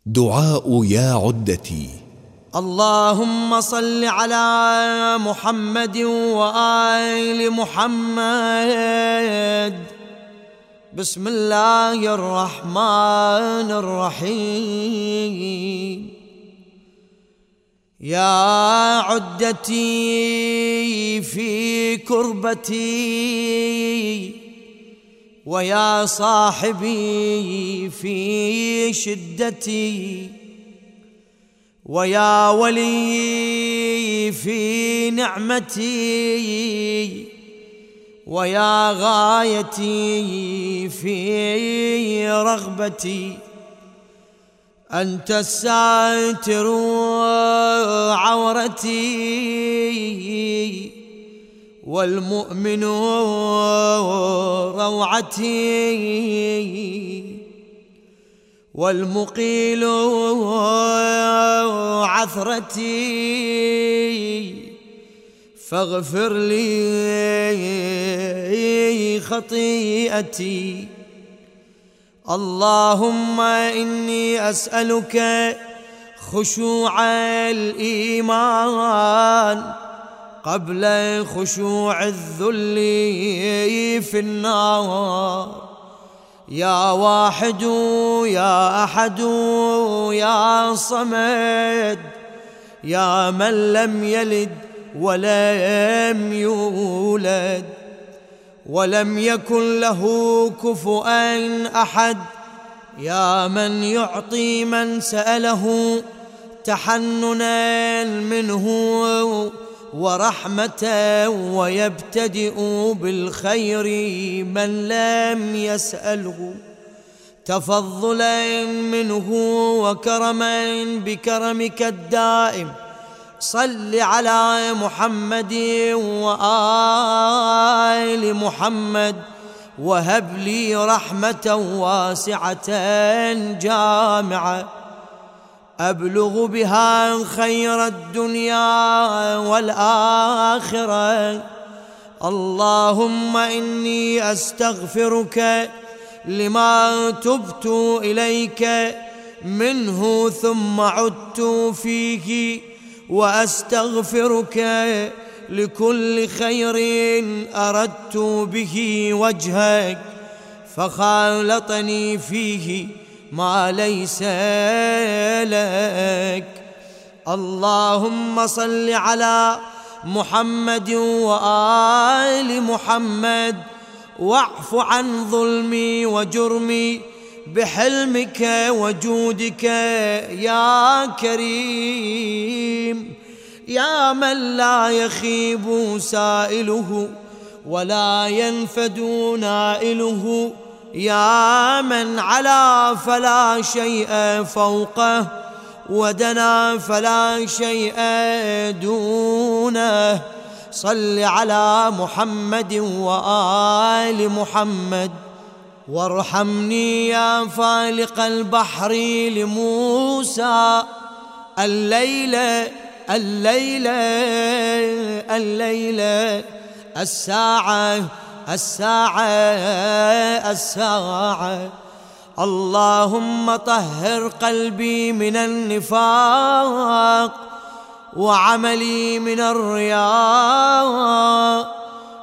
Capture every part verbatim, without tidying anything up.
دعاء يا عدتي. اللهم صل على محمد وآل محمد. بسم الله الرحمن الرحيم. يا عدتي في كربتي، ويا صاحبي في شدتي، ويا ولي في نعمتي، ويا غايتي في رغبتي. أنت الساتر عورتي، والمؤمن روعتي، والمقيل عثرتي. فاغفر لي خطيئتي. اللهم إني أسألك خشوع الإيمان قبل خشوع الذل في النار. يا واحد يا أحد يا صمد، يا من لم يلد ولم يولد ولم يكن له كفؤا أحد. يا من يعطي من سأله تحننا منه ورحمة، ويبتدئ بالخير من لم يسأله تفضلا منه وكرما بكرمك الدائم. صل على محمد وآل محمد، وهب لي رحمة واسعة جامعة أبلغ بها خير الدنيا والآخرة. اللهم إني أستغفرك لما تبت إليك منه ثم عدت فيه، وأستغفرك لكل خير أردت به وجهك فخالطني فيه ما ليس لك. اللهم صل على محمد وآل محمد، واعف عن ظلمي وجرمي بحلمك وجودك يا كريم، يا من لا يخيب سائله ولا ينفد نائله، يا من علا فلا شيء فوقه ودنا فلا شيء دونه. صل على محمد وآل محمد، وارحمني يا فالق البحر لموسى. الليلة الليلة الليلة الساعة الساعة الساعة. اللهم طهر قلبي من النفاق، وعملي من الرياء،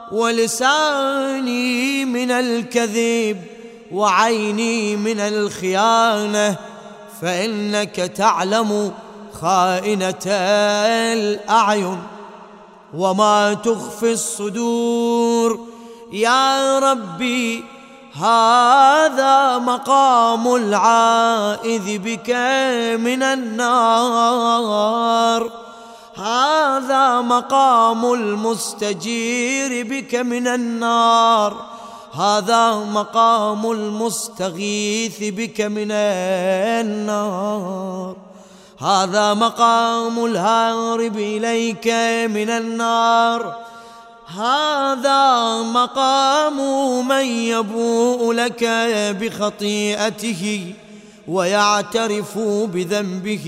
ولساني من الكذب، وعيني من الخيانة، فإنك تعلم خائنة الأعين وما تخفي الصدور. يا ربي، هذا مقام العائذ بك من النار، هذا مقام المستجير بك من النار، هذا مقام المستغيث بك من النار، هذا مقام الهارب إليك من النار، هذا مقام من يبوء لك بخطيئته ويعترف بذنبه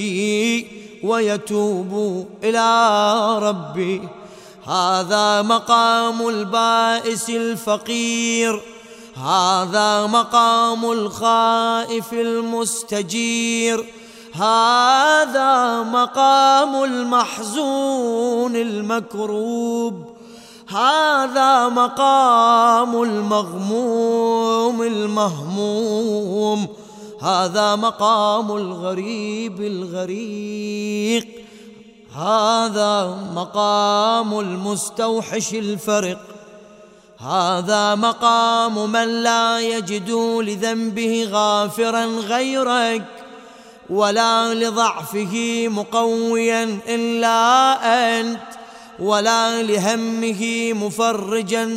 ويتوب إلى ربه. هذا مقام البائس الفقير، هذا مقام الخائف المستجير، هذا مقام المحزون المكروب، هذا مقام المغموم المهموم، هذا مقام الغريب الغريق، هذا مقام المستوحش الفرق، هذا مقام من لا يجد لذنبه غافرا غيرك، ولا لضعفه مقويا إلا أنت، ولا لهمه مفرجا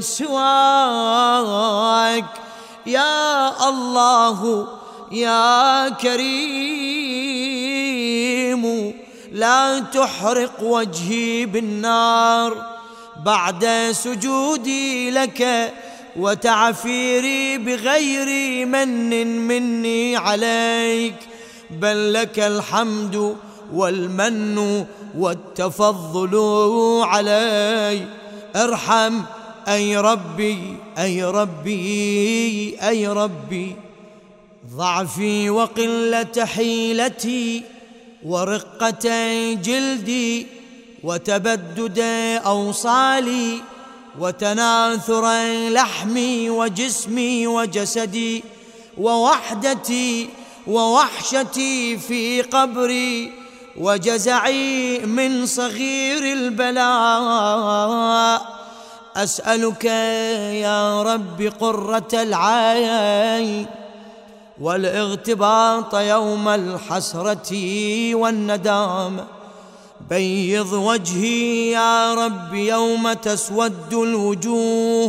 سواك. يا الله يا كريم، لا تحرق وجهي بالنار بعد سجودي لك وتعفيري بغير من مني عليك، بل لك الحمد والمن والتفضل علي. ارحم أي ربي أي ربي أي ربي، ضعفي وقلة حيلتي ورقة جلدي وتبدد أوصالي وتناثر لحمي وجسمي وجسدي ووحدتي ووحشتي في قبري وجزعي من صغير البلاء. أسألك يا رب قرة العين والاغتباط يوم الحسرة والندامة. بيض وجهي يا رب يوم تسود الوجوه.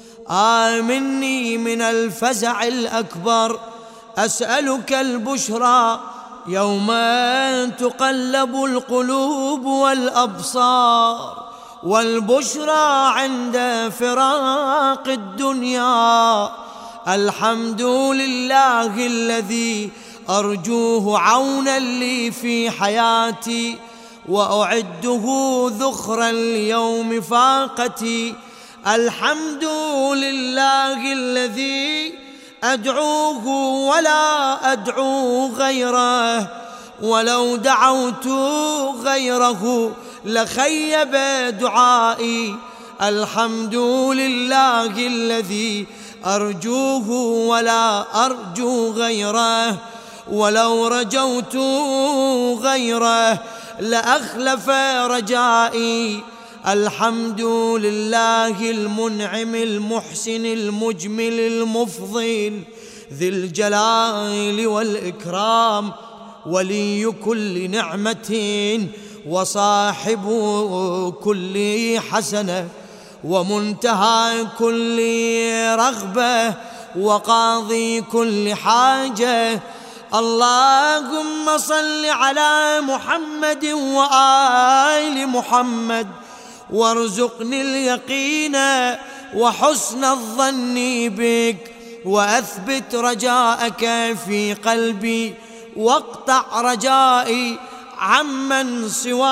آمني من الفزع الأكبر. أسألك البشرى يوم تقلب القلوب والأبصار، والبشرى عند فراق الدنيا. الحمد لله الذي أرجوه عونا لي في حياتي وأعده ذخرا ليوم فاقتي. الحمد لله الذي أدعوه ولا أدعو غيره، ولو دعوت غيره لخيب دعائي. الحمد لله الذي أرجوه ولا أرجو غيره، ولو رجوت غيره لأخلف رجائي. الحمد لله المنعم المحسن المجمل المفضل ذي الجلال والإكرام، ولي كل نعمة وصاحب كل حسنة ومنتهى كل رغبة وقاضي كل حاجة. اللهم صل على محمد وآل محمد، وارزقني اليقين وحسن الظن بك، وأثبت رجاءك في قلبي، واقطع رجائي عمن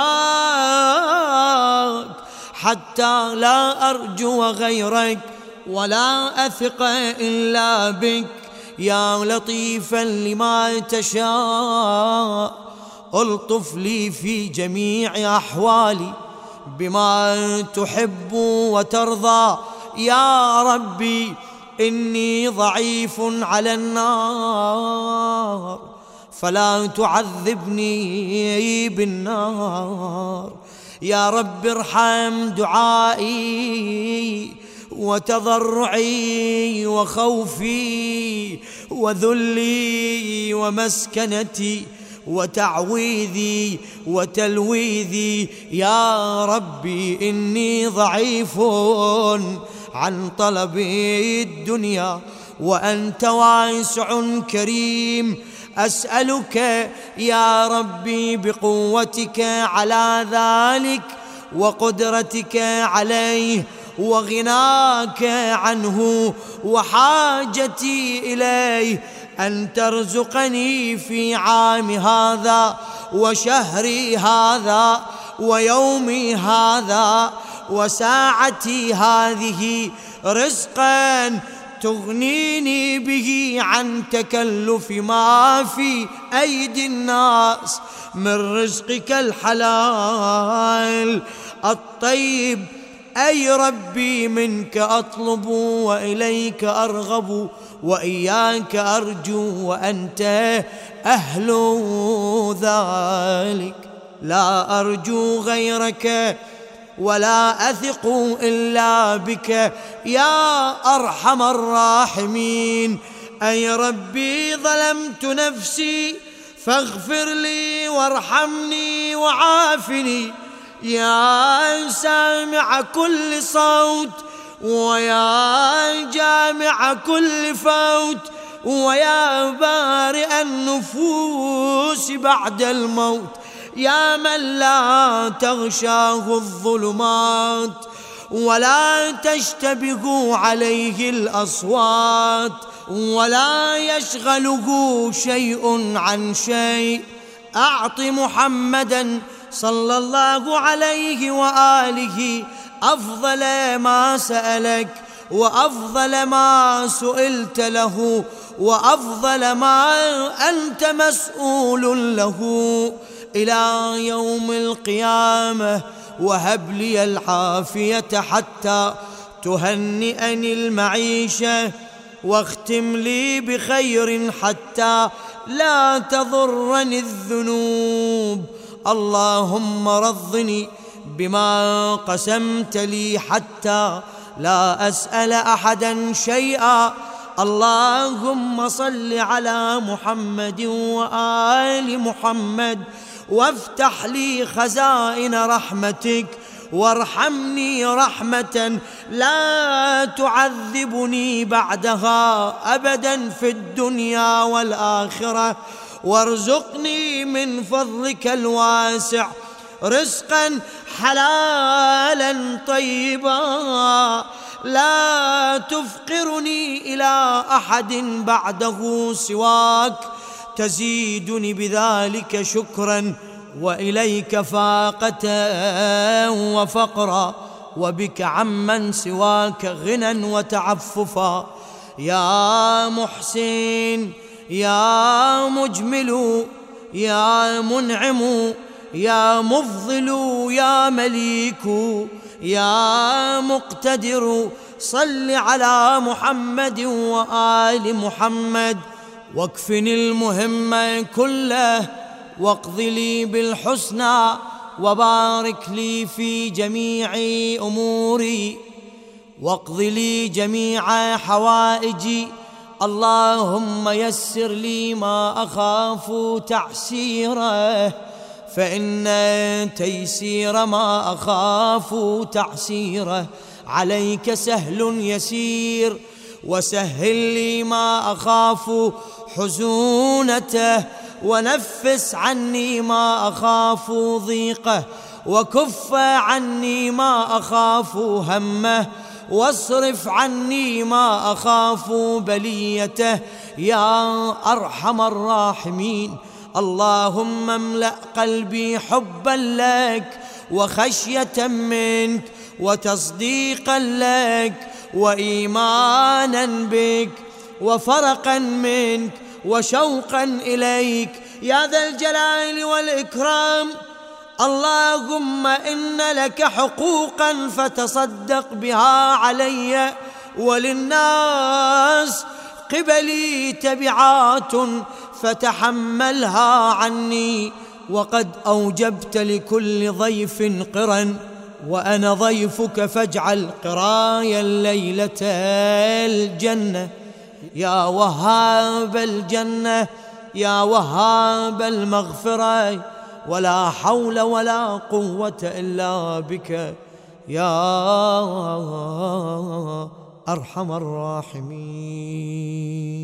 سواك، حتى لا أرجو غيرك ولا أثق إلا بك. يا لطيفا لما تشاء، ألطف لي في جميع أحوالي بما تحب وترضى. يا ربي إني ضعيف على النار، فلا تعذبني بالنار. يا رب ارحم دعائي وتضرعي وخوفي وذلي ومسكنتي وتعويذي وتلويذي. يا ربي إني ضعيف عن طلب الدنيا، وأنت واسع كريم. أسألك يا ربي بقوتك على ذلك وقدرتك عليه وغناك عنه وحاجتي إليه، أن ترزقني في عام هذا وشهري هذا ويومي هذا وساعتي هذه رزقا تغنيني به عن تكلف ما في أيدي الناس من رزقك الحلال الطيب. أي ربي منك أطلب وإليك أرغب وإياك أرجو وأنت أهل ذلك. لا أرجو غيرك ولا أثق إلا بك يا أرحم الراحمين. أي ربي ظلمت نفسي فاغفر لي وارحمني وعافني يا سامع كل صوت ويا جامع كل فوت ويا بارئ النفوس بعد الموت يا من لا تغشاه الظلمات ولا تشتبه عليه الأصوات ولا يشغله شيء عن شيء. أعط محمدًا صلى الله عليه وآله أفضل ما سألك وأفضل ما سئلت له وأفضل ما أنت مسؤول له إلى يوم القيامة. وهب لي العافية حتى تهنئني المعيشة واختم لي بخير حتى لا تضرني الذنوب. اللهم رضني بما قسمت لي حتى لا أسأل أحدا شيئا. اللهم صل على محمد وآل محمد وافتح لي خزائن رحمتك وارحمني رحمة لا تعذبني بعدها أبدا في الدنيا والآخرة. وارزقني من فضلك الواسع رزقا حلالا طيبا لا تفقرني إلى أحد بعده سواك تزيدني بذلك شكرا وإليك فاقة وفقرا وبك عمن سواك غنى وتعففا. يا محسن يا مجمل يا منعم يا مفضل يا مليك يا مقتدر صل على محمد وآل محمد واكفني المهم كله واقض لي بالحسنى وبارك لي في جميع أموري واقض لي جميع حوائجي. اللهم يسر لي ما أخاف تعسيره فإن تيسير ما أخاف تعسيره عليك سهل يسير. وسهل لي ما أخاف حزونته ونفس عني ما أخاف ضيقه وكف عني ما أخاف همه واصرف عني ما أخاف بليته يا أرحم الراحمين. اللهم املأ قلبي حبا لك وخشية منك وتصديقا لك وإيمانا بك وفرقا منك وشوقا إليك يا ذا الجلال والإكرام. اللهم إن لك حقوقا فتصدق بها علي وللناس قبلي تبعات فتحملها عني. وقد أوجبت لكل ضيف قرا وأنا ضيفك فاجعل قراي الليلة الجنة يا وهاب الجنة يا وهاب المغفرة. ولا حول ولا قوة إلا بك يا أرحم الراحمين.